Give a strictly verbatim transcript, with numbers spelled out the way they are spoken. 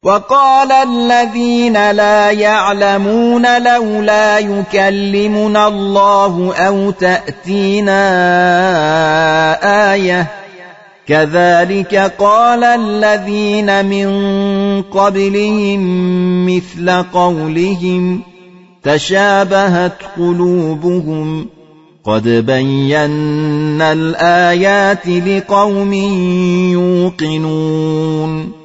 وقال الذين لا يعلمون لولا يكلمنا الله أو تأتينا آية كذلك قال الذين من قبلهم مثل قولهم تشابهت قلوبهم قد بينا الآيات لقوم يوقنون